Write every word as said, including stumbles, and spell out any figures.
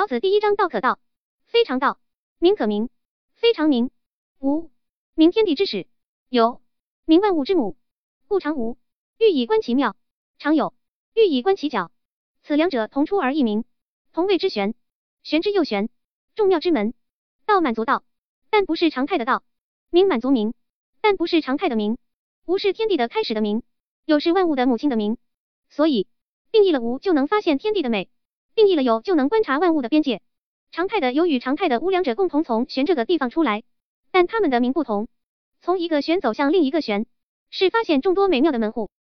老子第一章道可道，非常道；名可名，非常名。无，名天地之始；有，名万物之母。故常无，欲以观其妙；常有，欲以观其徼。此两者同出而异名，同谓之玄。玄之又玄，众妙之门。道满足道，但不是常态的道；名满足名，但不是常态的名。无是天地的开始的名，有是万物的母亲的名。所以定义了无，就能发现天地的美；定义了有，就能观察万物的边界。常态的有与常态的无两者共同从玄这个地方出来，但它们的名不同。从一个玄走向另一个玄，是发现众多美妙的门户。